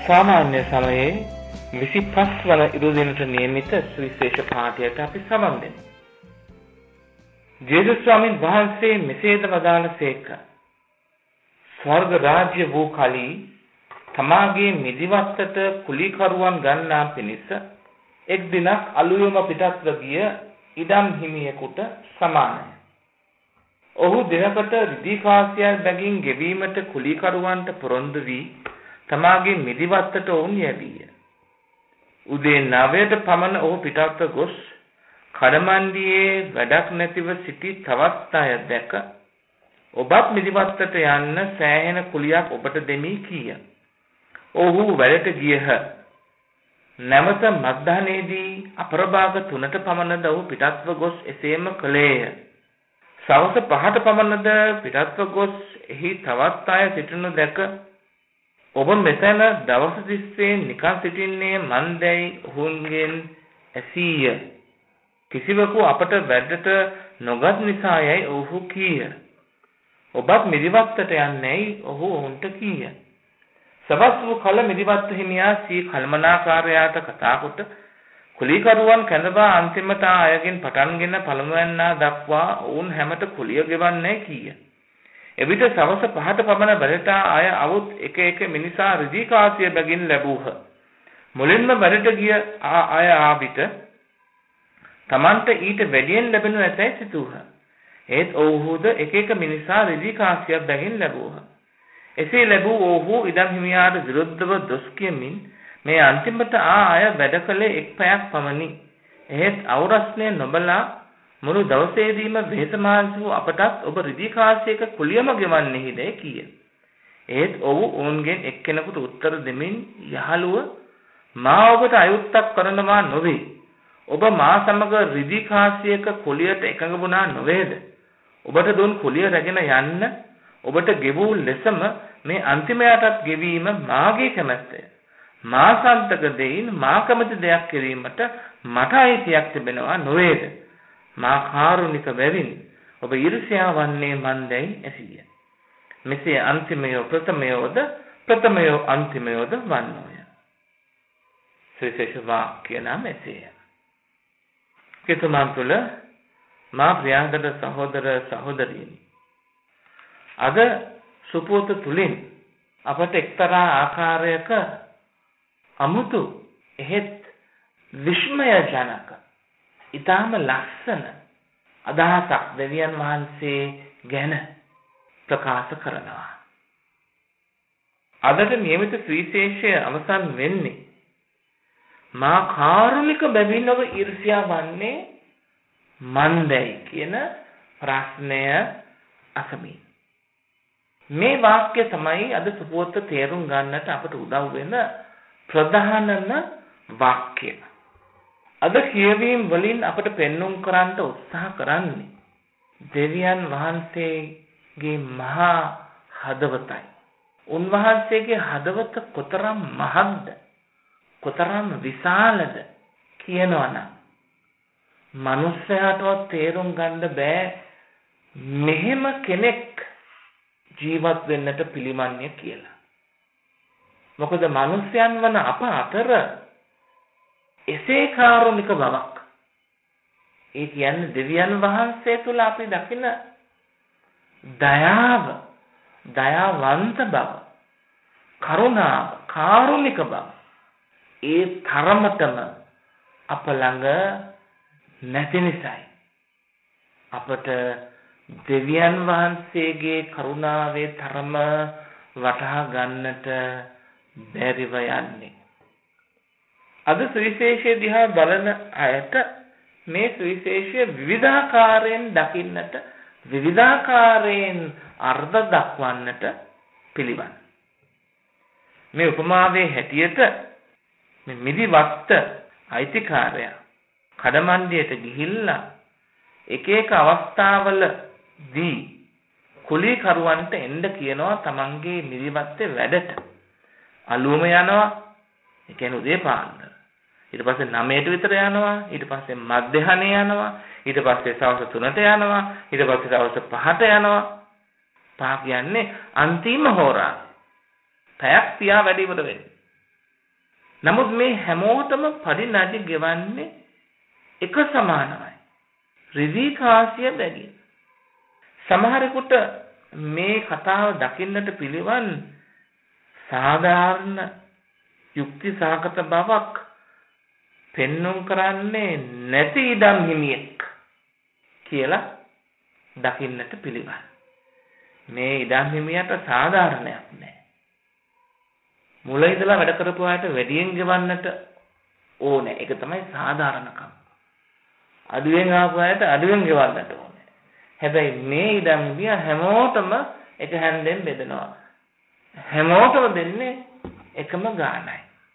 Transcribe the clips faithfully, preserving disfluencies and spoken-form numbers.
සාමාන්‍ය සමයේ විසිපස් වන ඉරුදිනට නියමිත සුවිශේෂ පාඨයට අපි සමන් දෙමු. ජේසුස් ස්වාමීන් වහන්සේ මෙසේද වදාළසේක. ස්වර්ග රාජ්‍ය වූ කලී තමාගේ මිදිවත්තට කුලිකරුවන් ගන්නා පිණිස එක් දිනක් අලුයම පිටත්ව ගිය ඉඩම් හිමියෙකුට සමානයි. ඔහු දිනකට රිදී කාසියක් බැගින් ගෙවීමට කුලිකරුවන්ට පොරොන්දු වී තමාගේ මිදිවත්තට ඔවුන් යැවීය. උදේ නවයට පමණ ඔහු පිටත්ව ගොස් කඩමණ්ඩියේ වැඩක් නැතිව සිටි තවත් අය දැක ඔබත් මිදිවත්තට යන්න සෑහෙන කුලියක් ඔබට දෙමි කීය. ඔහු වැඩට ගියහ. නැවත මධ්‍යහ්නයේදී අපරභාග තුනට පමණද ඔහු පිටත්ව ගොස් එසේම කළේය. සවස පහට පමණද පිටත්ව ගොස් එහි තවත් අය සිටිනු දැක ඔබ මෙතන දවස් තිස්සේ නිකන් සිටින්නේ මන්දැයි ඔවුන්ගෙන් ඇසීය. කිසිවකු අපට වැඩට නොගත් නිසායයි ඔහු කීය. ඔබත් මිදිවත්තට යන්නේයි ඔහු ඔවුන්ට කීය. සවස් වූ කල මිදිවත්ත හිමියා සී කල්මනාකාරයාට කතා කොට කුලිකරුවන් කැඳවා අන්තිමට අයගෙන් පටන්ගෙන පළමුවැන්නා දක්වා ඔවුන් හැමත කුලිය ගෙවන්නේ කීය. එවිට සවස පහට පමණ වැඩට අය අවුත් එක එක මිනිසා රිදී කාසිය බැගින් ලැබූහ. මුලින්ම වැඩට ගිය අය ආවිත තමන්ට ඊට වැඩියෙන් ලැබෙනු ඇතැයි සිතූහ. ඒත් ඔවුහුද එක එක මිනිසා රිදී කාසියක් බැගින් ලැබූහ. එසේ ලැබූ ඔවුහු ඉඩම් හිමියාට විරුද්ධව දොස් කියමින් මේ අන්තිමට ආ අය වැඩ කළේ එක් පැයක් පමණි. එහෙත් අවරස්නේ නොබලා මුළු දවසේදීම වෙහෙස මහන්සි වූ අපටත් ඔබ රිදී කාසියක කුලියම ගෙවන්නේහිදැයි කීය. ඒත් ඔව් ඔවුන්ගෙන් එක්කෙනෙකුට උත්තර දෙමින් යහළුව මා ඔබට අයුත්තක් කරනවා නොවේ. ඔබ මා සමග රිදී කාසියක කුලියට එකඟ වුණා නොවේද? ඔබට දුන් කුලිය රැගෙන යන්න ඔබට ගෙවූ ලෙසම මේ අන්තිමයටත් ගෙවීම මාගේ කැමැත්තය. මා සන්තක දෙයින් මා කැමති දෙයක් කිරීමට මට අයිතියක් තිබෙනවා නොවේද? මා කාරුණික බැවින් ඔබ ඊර්ෂ්‍යා වන්නේ මන්දැයි ඇසීය. මෙසේ අන්තිමයෝ ප්‍රථමයෝද ප්‍රථමයෝ අන්තිමයෝද වන්නෝය. සවිශේෂ වාක්‍ය නම් එසේය. කෙතුමන් තුළ මා ප්‍රියාදර සහෝදර සහෝදරියනි, අද සුපෝත තුලින් අපට එක්තරා ආකාරයක අමුතු එහෙත් විස්මයජනක ඊටාම ලස්සන අදහසක් දෙවියන් වහන්සේ ගැන ප්‍රකාශ කරනවා. අදට නියමිත සුවිශේෂය අවසන් වෙන්නේ මා කාරුණික බැවින් ඔබ ඊර්ෂ්‍යා වන්නේ මන්දයි කියන ප්‍රශ්නය අසමින්. මේ වාක්‍ය තමයි අද සුපෝත තේරුම් ගන්නට අපට උදව් වෙන ප්‍රධානම වාක්‍යය. අද කියවීම් වලින් අපට පෙන්눔 කරන්න උත්සාහ කරන්නේ දෙවියන් වහන්සේගේ මහා හදවතයි. උන්වහන්සේගේ හදවත කොතරම් මහත්ද, කොතරම් විශාලද කියනවනම් මනුස්සයාටවත් තේරුම් ගන්න බෑ මෙහෙම කෙනෙක් ජීවත් වෙන්නට පිළිමන්නේ කියලා. මොකද මනුස්සයන් වන අප අතර එසේ කාරුණික බවක්, ඒ කියන්නේ දෙවියන් වහන්සේ තුල අපි දකින දයාව, දයාවන්ත බව, කරුණාව, කාරුණික බව ඒ තරමටම අප ළඟ නැති නිසායි අපට දෙවියන් වහන්සේගේ කරුණාවේ තරම වටහා ගන්නට බැරිව යන්නේ. අද සුවිශේෂය දිහා බලන අයට මේ සුවිශේෂය විවිධාකාරයෙන් දකින්නට, විවිධාකාරයෙන් අර්ථ දක්වන්නට පිළිවන්. මේ උපමාවේ හැටියට මේ මිදිවත්ත අයිතිකාරයා කඩමණ්ඩියට ගිහිල්ලා එක එක අවස්ථාවලදී කුලිකරුවන්ට එන්න කියනවා තමන්ගේ මිදිවත්තේ වැඩට. අලුවම යනවා, ඒ කියන්නේ උදේ පාන්දර. ඊට පස්සේ නවයට විතර යනවා, ඊට පස්සේ මධ්‍යහ්නේ යනවා, ඊට පස්සේ සවස් තුනට යනවා, ඊට පස්සේ සවස් පහට යනවා. පහ කියන්නේ අන්තිම හෝරා. පැයක් පියා වැඩි ඉවර වෙන්නේ. නමුත් මේ හැමෝටම පරිණාමය ගෙවන්නේ එක සමානයි. රිදී කාසිය බැගින්. සමහරෙකුට මේ කතාව දකින්නට පිළිවන් සාධාරණ යුක්ති සහගත බවක් පෙන්වුම් කරන්නේ නැති ඉඩම් හිමියෙක් කියලා දකින්නට පිළිවන්. මේ ඉඩම් හිමියට සාධාරණයක් නැහැ. මුල ඉඳලා වැඩ කරපු අයට වැඩියෙන් ගෙවන්නට ඕනේ. ඒක තමයි සාධාරණකම. අඩුවෙන් ආපු අයට අඩුවෙන් ගෙවන්නට ඕනේ. හැබැයි මේ ඉඩම් හිමිය හැමෝටම එක හැන්දෙන් බෙදනවා. හැමෝටම දෙන්නේ එකම ගාණයි.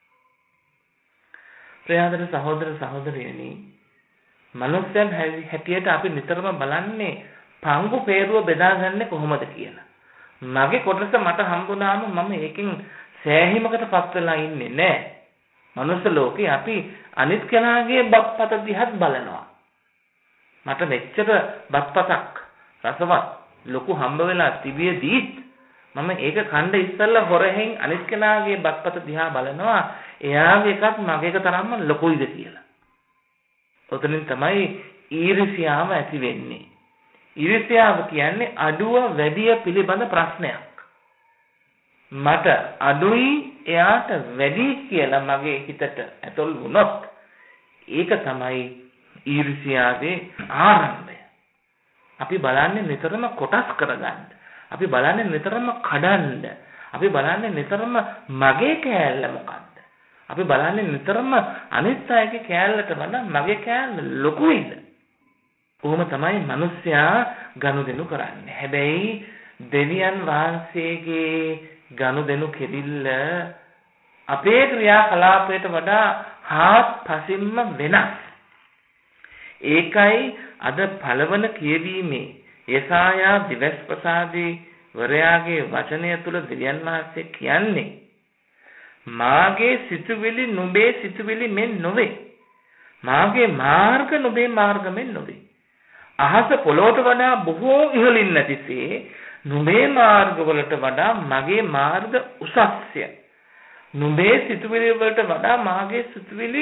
ප්‍රියාදර සහෝදර සහෝදරියනි, මනුස්සයන් හැටියට අපි නිතරම බලන්නේ පංගු peeruව බෙදාගන්නේ කොහොමද කියලා. මගේ කොටස මට හම්බුනාම මම ඒකෙන් සෑහීමකටපත් වෙලා ඉන්නේ නැහැ. මනුස්ස ලෝකේ අපි අනිත් කෙනාගේ බත්පත දිහත් බලනවා. මට මෙච්චර බත්පතක් රසවත් ලොකු හම්බ වෙලා තිබියදීත් මම ඒක කණ්ඩ ඉස්සල්ලා හොරෙන් අනිත් කෙනාගේ බත්පත දිහා බලනවා. එයාගේ එකත් මගේ එක තරම්ම ලොකුයිද කියලා. ඔතනින් තමයි ඊර්ෂ්‍යාව ඇති වෙන්නේ. ඊර්ෂ්‍යාව කියන්නේ අඩුව වැඩිය පිළිබඳ ප්‍රශ්නයක්. මට අඩුයි එයාට වැඩි කියලා මගේ හිතට ඇතුල් වුණොත් ඒක තමයි ඊර්ෂ්‍යාවේ ආරම්භය. අපි බලන්නේ නිතරම කොටස් කරගන්න. අපි බලන්නේ නිතරම කඩන්න. අපි බලන්නේ නිතරම මගේ කෑල්ල මොකක්ද? අපි බලන්නේ නිතරම අනිත් අයගේ කෑල්ලට වඩා මගේ කෑල්ල ලොකුයිද? කොහොම තමයි මිනිස්සයා ගනුදෙනු කරන්නේ. හැබැයි දෙවියන් වහන්සේගේ ගනුදෙනු කෙරිල්ල අපේ ක්‍රියාකලාපයට වඩා හාත්පසින්ම වෙනස්. ඒකයි අද පළවන කියවීමේ යසායා දිවස් ප්‍රසාදී වරයාගේ වචනය තුල දෙවියන් වහන්සේ කියන්නේ මාගේ සිතුවිලි නුඹේ සිතුවිලි මෙන් නොවේ. මාගේ මාර්ග නුඹේ මාර්ග මෙන් නොවේ. අහස පොළොවට වඩා බොහෝ ඉහළින් නැතිසේ නුඹේ මාර්ග වලට වඩා මගේ මාර්ග උසස්ය. නුඹේ සිතුවිලි වලට වඩා මාගේ සිතුවිලි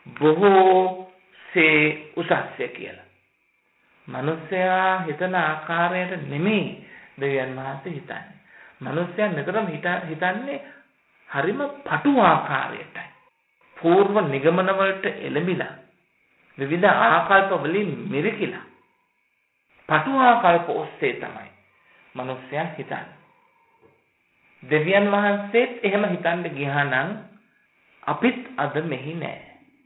බොහෝසේ උසස්ය කියලා. මනුස්සයා හිතන ආකාරයට නෙමෙයි දෙවියන් වහන්සේ හිතන්නේ. මනුස්සයා නිතරම හිතන්නේ හරිම පටු ආකාරයටයි. పూర్ව නිගමන වලට එළඹිලා විවිධ ආකල්ප වලින් මිරිකිලා පටු ආකල්ප ඔස්සේ තමයි මනුස්සයා හිතන්නේ. දෙවියන් වහන්සේත් එහෙම හිතන්න ගියා නම් අපිත් අද මෙහි නෑ.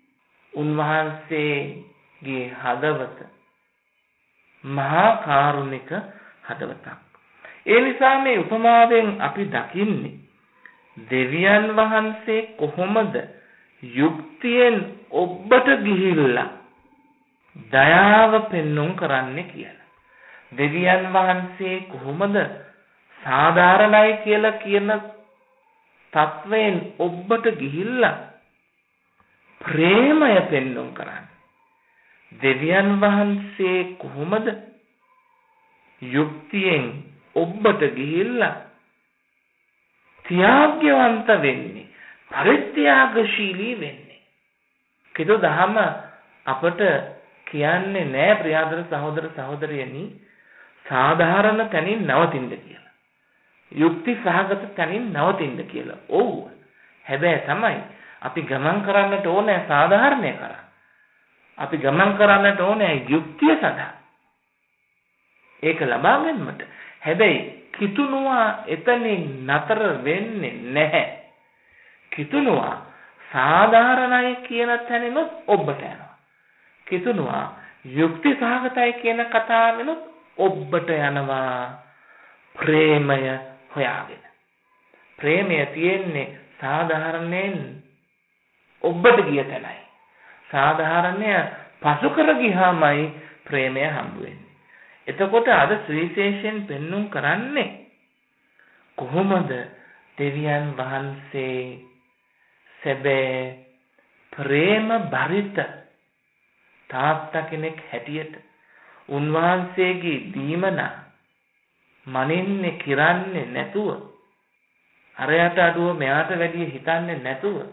උන්වහන්සේගේ හදවත මහා කාරුණික හදවතක්. ඒ නිසා මේ උපමාවෙන් අපි දකින්නේ දෙවියන් වහන්සේ කොහොමද යුක්තියෙන් ඔබට ගිහිල්ලා දයාව පෙන්වුම් කරන්නේ කියලා. දෙවියන් වහන්සේ කොහොමද සාධාරණයි කියලා කියන තත්වයෙන් ඔබට ගිහිල්ලා ප්‍රේමය පෙන්වුම් කරන්නේ. දෙවියන් වහන්සේ කොහොමද යුක්තියෙන් ඔබට ගිහිල්ලා ත්‍යාග්‍යවන්ත වෙන්නේ, පරිත්‍යාගශීලී වෙන්නේ. කිදු දහම අපට කියන්නේ නෑ ප්‍රියාදර සහෝදර සහෝදරියනි සාධාරණ තැනින් නවතින්න කියලා. යුක්ති සහගත තැනින් නවතින්න කියලා. ඔව්. හැබැයි තමයි අපි ගමන් කරන්නට ඕනේ සාධාරණය කරා. අපි ගමන් කරන්නට ඕනේ යුක්තිය සඳහා. ඒක ලබා ගැනීමට. හැබැයි කිතුනුවා එතනින් නතර වෙන්නේ නැහැ. කිතුනුවා සාධාරණයි කියන තැනිනුත් ඔබට යනවා. කිතුනුවා යුක්ති සහගතයි කියන කතාවෙනුත් ඔබට යනවා. ප්‍රේමය හොයාගෙන. ප්‍රේමය තියෙන්නේ සාධාරණයෙන් ඔබට ගිය තැනයි. සාධාරණය පසු කර ගියාමයි ප්‍රේමය හම්බ වෙන්නේ. එතකොට අද සුවිශේෂයෙන් පෙන්වුම් කරන්නේ කොහොමද දෙවියන් වහන්සේ සැබෑ ප්‍රේම බරිත තාත්තා කෙනෙක් හැටියට උන්වහන්සේගේ දීමනා මනින්නේ කිරන්නේ නැතුව අරයට අඩුව මෙයාට වැඩිය හිතන්නේ නැතුව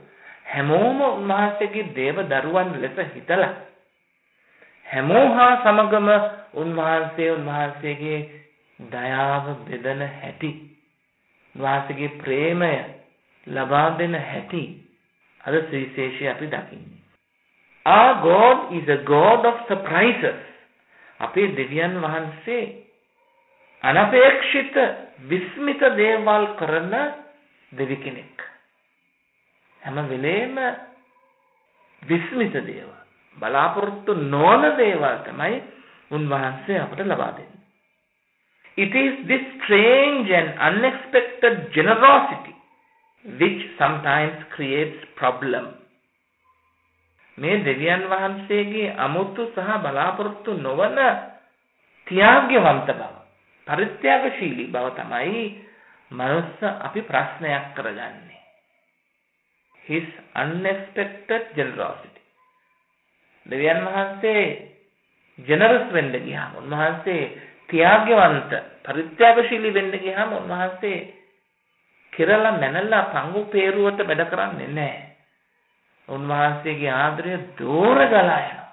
හැමෝම උන්වහන්සේගේ දේව දරුවන් ලෙස හිතලා හැමෝහා සමගම උන්වහන්සේ උන්වහන්සේගේ දයාව බෙදන හැටි උන්වහන්සේගේ ප්‍රේමය ලබා දෙන හැටි අද සුවිශේෂී අපි දකින්නේ. Our God is a God of surprises. අපේ දෙවියන් වහන්සේ අනපේක්ෂිත විස්මිත දේවල් කරන දෙවි කෙනෙක්. හැම වෙලේම විස්මිත දේවල් බලාපොරොත්තු නොවන දේවල් තමයි උන්වහන්සේ අපට ලබා දෙන්නේ. It is this strange and unexpected generosity which sometimes creates problem. මේ දෙවියන් වහන්සේගේ අමුතු සහ බලාපොරොත්තු නොවන ත්‍යාග්‍යවන්ත බව, පරිත්‍යාගශීලී බව තමයි මනුස්ස අපි ප්‍රශ්නයක් කරගන්නේ. His unexpected generosity. දෙවියන් වහන්සේ generous වෙන්න ගියාම, උන්වහන්සේ ත්‍යාග්‍යවන්ත, පරිත්‍යාගශීලී වෙන්න ගියාම උන්වහන්සේ කෙරලා මැනලා පංගු peeruවට වැඩ කරන්නේ නැහැ. උන්වහන්සේගේ ආදරය දෝර ගලා යනවා.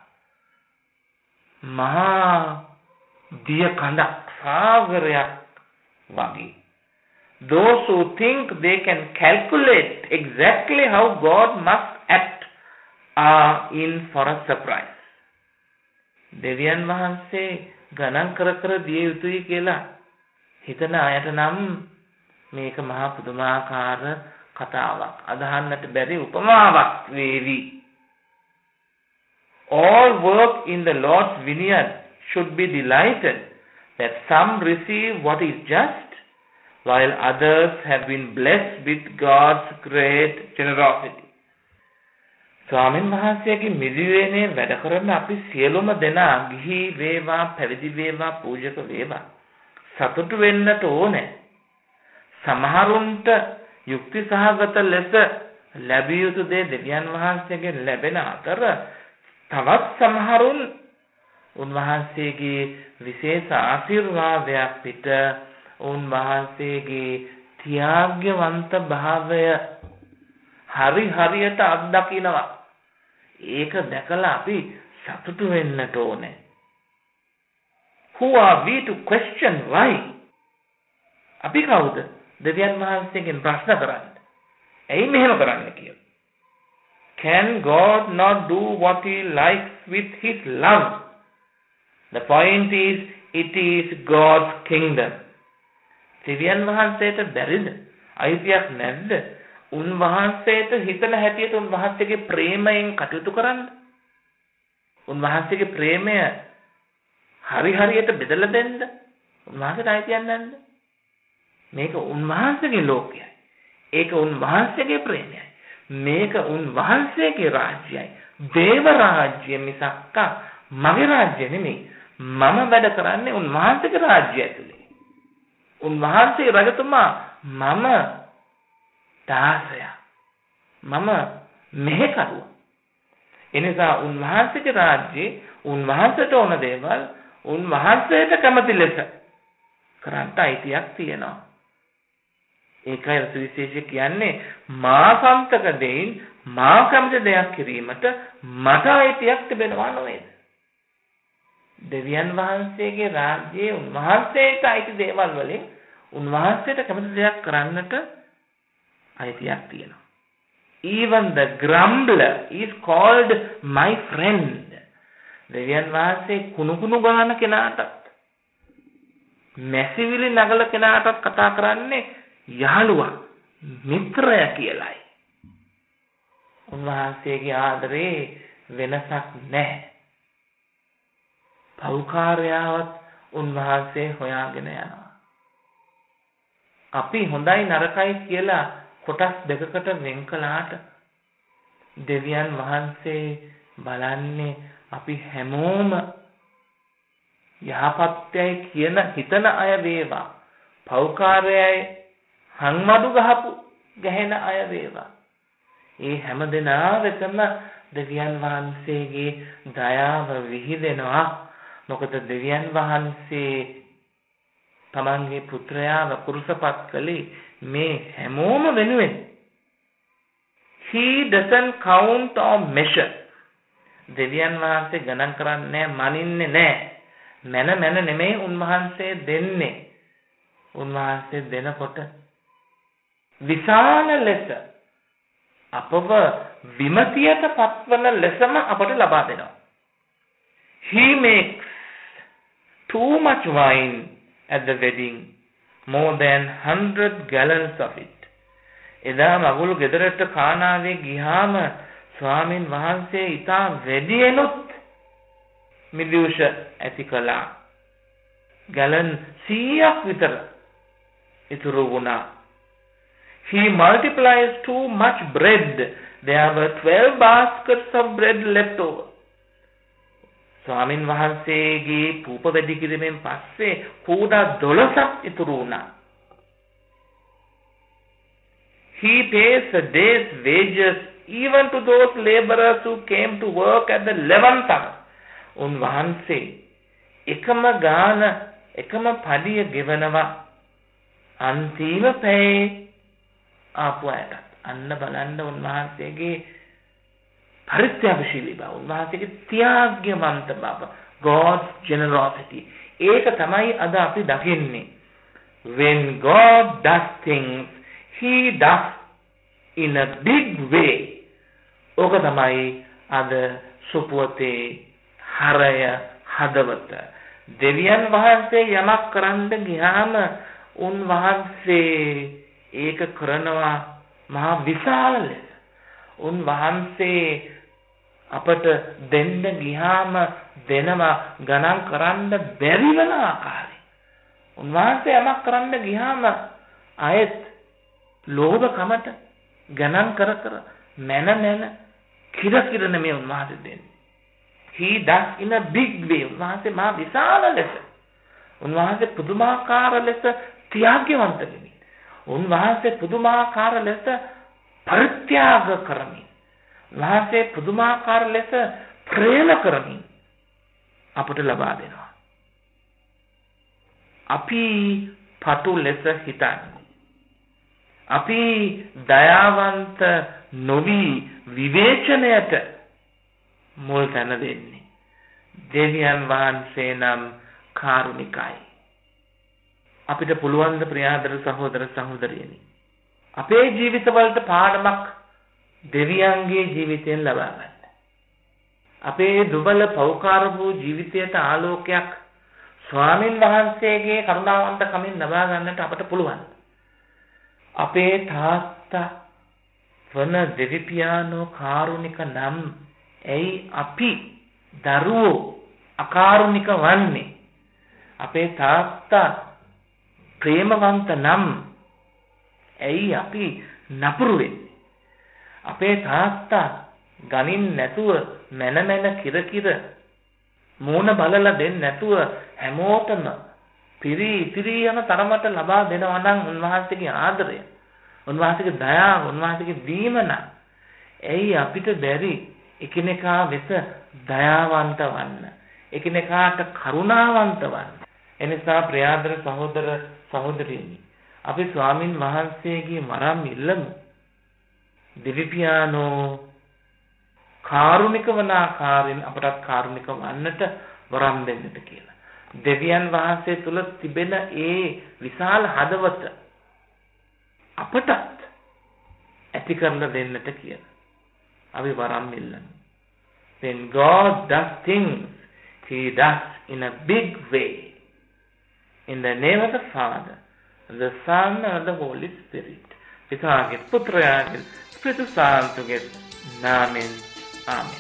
මහා දිය කඳක් සාගරයක් වගේ. Those who think they can calculate exactly how God must act are in for a surprise. දෙවියන් වහන්සේ ගණන් කර කර දිය යුතුයි කියලා හිතන අයට නම් මේක මහා පුදුමාකාර කතාවක්, අදහන්නට බැරි උපමාවක් වේවි. All work in the Lord's vineyard should be delighted that some receive what is just, while others have been blessed with God's great generosity. ස්වාමීන් වහන්සේගේ මිදිවේනේ වැඩ කරන අපි සියලුම දෙනා ගිහි වේවා, පැවිදි වේවා, පූජක වේවා සතුටු වෙන්නට ඕනේ. සමහරුන්ට යුක්ති සහගත ලෙස ලැබිය යුතු දේ දෙවියන් වහන්සේගෙන් ලැබෙන අතර තවත් සමහරුන් උන්වහන්සේගේ විශේෂ ආශිර්වාදයක් පිට උන්වහන්සේගේ ත්‍යාග්‍යවන්ත භාවය හරි හරියට අත්දකිනවා. ඒක දැකලා අපි සතුටු වෙන්නට ඕනේ. Who are we to question why? අපි කවුද දෙවියන් වහන්සේගෙන් ප්‍රශ්න කරන්නේ? ඇයි මෙහෙම කරන්නේ කියලා? Can God not do what he likes with his love? The point is, it is God's kingdom. දෙවියන් වහන්සේට බැරිද? අයිතියක් නැද්ද? උන්වහන්සේට හිතන හැටියට උන්වහන්සේගේ ප්‍රේමයෙන් කටයුතු කරන්න? උන්වහන්සේගේ ප්‍රේමය හරි හරියට බෙදලා දෙන්න උන්වහන්සේට අයිතියක් නැද්ද? මේක උන්වහන්සේගේ ලෝකයයි. ඒක උන්වහන්සේගේ ප්‍රේමයයි. මේක උන්වහන්සේගේ රාජ්‍යයයි. දේව රාජ්‍ය මිසක් මගේ රාජ්‍ය නෙමෙයි. මම වැඩ කරන්නේ උන්වහන්සේගේ රාජ්‍යය ඇතුලේ. උන්වහන්සේ රජතුමා, මම දාසයා. මම මෙහෙකරුවා. එනිසා උන්වහන්සේගේ රාජ්‍යයේ උන්වහන්සේට ඕන දේවල් උන්වහන්සේට කැමති ලෙස කරන්නට අයිතියක් තියෙනවා. ඒකයි සුවිශේෂී කියන්නේ මා සම්තක දෙයින් මා කැමති දෙයක් කිරීමට මට අයිතියක් තිබෙනවා නේද? දෙවියන් වහන්සේගේ රාජ්‍යයේ උන්වහන්සේට අයිති දේවල් වලින් උන්වහන්සේට කැමති දෙයක් කරන්නට අයිතියක් තියෙනවා. Even the grumbler is called my friend. දෙවියන් වහන්සේ කුණු කුණු ගාන කෙනාටත් මැසිවිලි නගල කෙනාටත් කතා කරන්නේ යහළුවා, මිත්‍රය කියලායි. උන්වහන්සේගේ ආදරේ වෙනසක් නැහැ. පෞකාරයාවත් උන්වහන්සේ හොයාගෙන යනවා. අපි හොඳයි නරකයි කියලා කොටස් දෙකකට වෙන් කළාට දෙවියන් වහන්සේ බලන්නේ අපි හැමෝම යහපත්යයි කියන හිතන අය වේවා, පෞකාරයයි හංමඩු ගහපු ගැහෙන අය වේවා. ඒ හැම දෙනා වෙතම දෙවියන් වහන්සේගේ දයාව විහිදෙනවා. මොකද දෙවියන් වහන්සේ තමන්ගේ පුත්‍රයාව කුරුසපත් කළේ මේ හැමෝම වෙනුවෙන්. He doesn't count or measure. දෙවියන් වහන්සේ ගණන් කරන්නේ මනින්නේ නැහැ. මන මන නෙමෙයි උන්වහන්සේ දෙන්නේ. උන්වහන්සේ දෙනකොට විශාල ලෙස අපව විමතියට පත්වන ලෙසම අපට ලබා දෙනවා. He makes too much wine at the wedding, more than one hundred gallons of it. එදා මගුල් ගෙදරට කානාවේ ගියාම ස්වාමින් වහන්සේ ඊටා වැඩියෙනුත් මිදුෂ ඇති කළා. ගලන් සීයක් විතර ඉතුරු වුණා. He multiplies too much bread. There were twelve baskets of bread left over. ස්වාමින් වහන්සේගේ පූප වැඩි කිරීමෙන් පස්සේ කෝඩා දොළහක් ඉතුරු වුණා. He pays a day's wages even to those laborers who came to work at the eleventh hour. උන්වහන්සේ එකම ගාන එකම පඩිය ගෙවනවා අන්තිම පැයේ ආපු අයට. අන්න බලන්න උන්වහන්සේගේ පරිත්‍යාගශීලී බව, උන්වහන්සේගේ ත්‍යාග්‍යවන්ත බව, God's generosity. ඒක තමයි අද අපි දකින්නේ. When God does things, He does in a big way. ඕක තමයි අද සුපුවතේ හරය හදවත. දෙවියන් වහන්සේ යමක් කරන්න ගියාම උන්වහන්සේ ඒක කරනවා මහා විශාල ලෙස. උන්වහන්සේ අපට දෙන්න ගියාම දෙනවා ගණන් කරන්න බැරි වෙන ආකාරي. උන්වහන්සේ යමක් කරන්න ගියාම ආයෙත් ලෝභකමට ගණන් කර කර මන මන කිර කිර නෙමෙයි උන්වහන්සේ දෙන්නේ. He does in a big way. උන්වහන්සේ මා විශාල ලෙස, උන්වහන්සේ පුදුමාකාර ලෙස ත්‍යාග්‍යවන්ත වෙමි. උන්වහන්සේ පුදුමාකාර ලෙස පරිත්‍යාග කරමි. උන්වහන්සේ පුදුමාකාර ලෙස ප්‍රේම කරමි අපට ලබා දෙනවා. අපි පටු ලෙස හිතන්නේ. අපි දයාවන්ත නොවි විවේචනයට මුල් තැන දෙන්නේ. දෙවියන් වහන්සේ නම් කාරුණිකයි. අපිට පුළුවන් ද ප්‍රියාදර සහෝදර සහෝදරියනි, අපේ ජීවිතවලට පාඩමක් දෙවියන්ගේ ජීවිතයෙන් ලබා ගන්න. අපේ දුබල පෞකාර වූ ජීවිතයට ආලෝකයක් ස්වාමින් වහන්සේගේ කරුණාවන්ත කමින් ලබා ගන්නට අපට පුළුවන්. අපේ තාත්තා වන දෙවිපියාණෝ කාරුණික නම් ඇයි අපි දරුවෝ අකාරුණික වන්නේ? අපේ තාත්තා ප්‍රේමවන්ත නම් ඇයි අපි නපුරු වෙන්නේ? අපේ තාත්තා ගනින් නැතුව මන මන කිර කිර මෝන බලලා දෙන්නේ නැතුව හැමෝටම පිරි ඉතිරි යන තරමට ලබා දෙනවා නම් උන්වහන්සේගේ ආදරය, උන්වහන්සේගේ දයාව, උන්වහන්සේගේ දීමන ඇයි අපිට බැරි එකිනෙකා වෙත දයාවන්ත වන්න, එකිනෙකාට කරුණාවන්ත වන්න? එනිසා ප්‍රියාදර සහෝදර සහෝදරියනි, අපි ස්වාමින් වහන්සේගේ වරම් ඉල්ලමු. දෙවිපියාණෝ කාරුණික වන ආකාරයෙන් අපටත් කාරුණික වන්නට වරම් දෙන්නට කියලා. දෙවියන් වහන්සේ තුල තිබෙන ඒ විශාල හදවත අපටත් ඇති කරලා දෙන්නට කියලා අපි වරම් ඉල්ලමු. When God does things, He does in a big way. In the name of the Father, the Son, and the Holy Spirit. පිතාගේ පුත්‍රයාගේ ස්පිරිතු සාන්තුගේ නාමයෙන් ආමෙන්.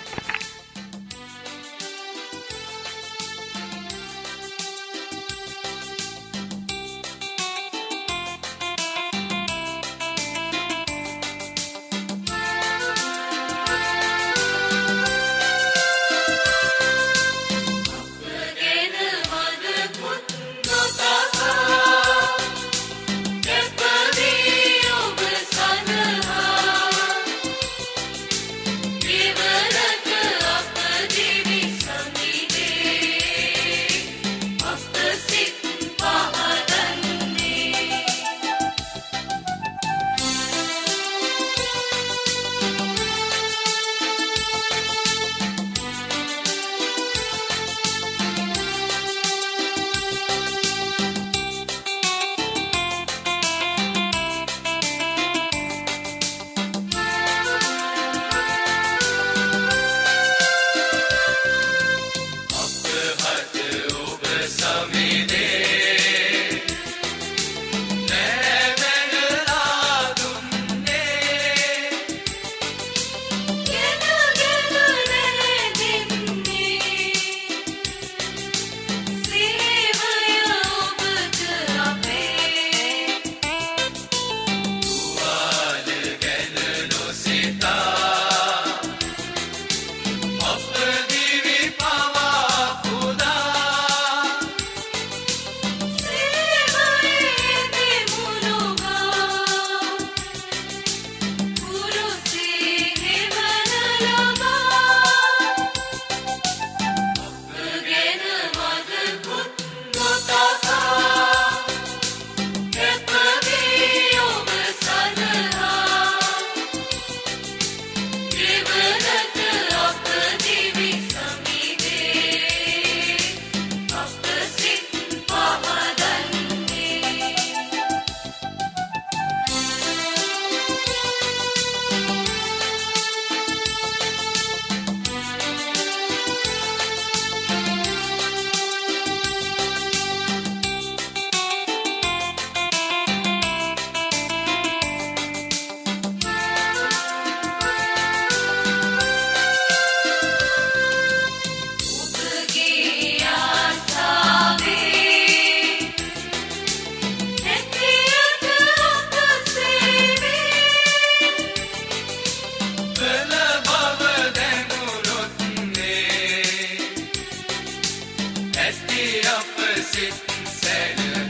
Give it a good at the opposite side.